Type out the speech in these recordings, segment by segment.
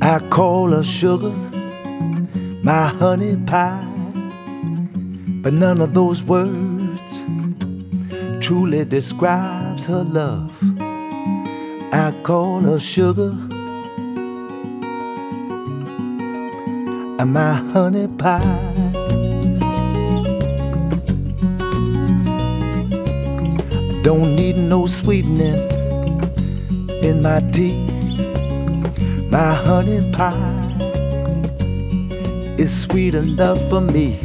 I call her sugar, my honey pie, but none of those words truly describes her love. I call her sugar and my honey pie. Don't need no sweetening in my tea. My honey pie is sweet enough for me.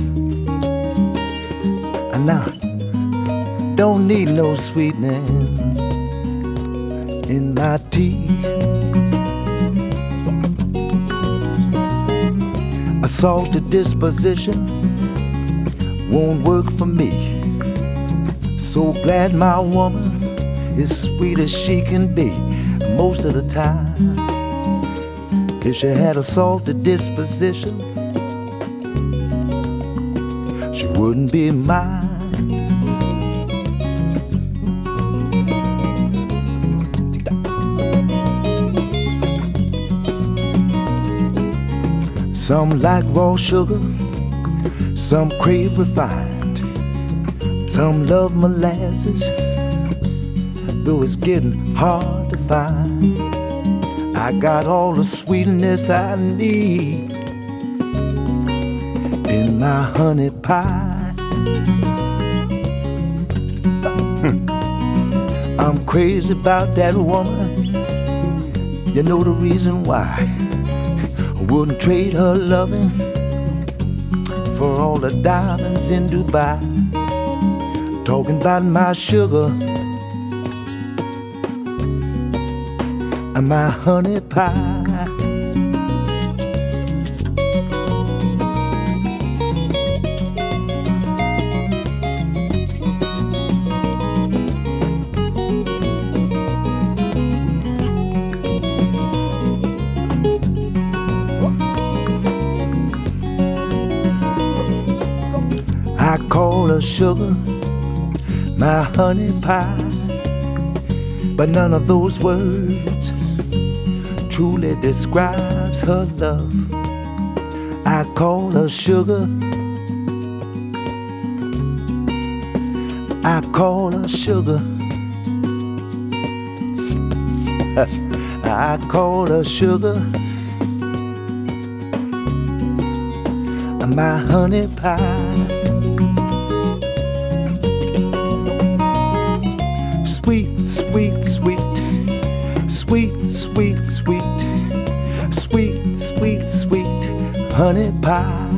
And now, don't need no sweetening in my tea. A salty disposition won't work for me. So glad my woman is sweet as she can be. Most of the time, if she had a salty disposition, she wouldn't be mine. Some like raw sugar, some crave refined, some love molasses, though it's getting hard to find. I got all the sweetness I need in my honey pie. I'm crazy about that woman. You know the reason why. I wouldn't trade her loving for all the diamonds in Dubai. Talking about my sugar and my honey pie. I call her sugar, my honey pie, but none of those words truly describes her love. I call her sugar, I call her sugar, I call her sugar, my honey pie. Sweet, sweet, sweet, sweet, sweet, sweet, sweet, sweet, sweet honey pie.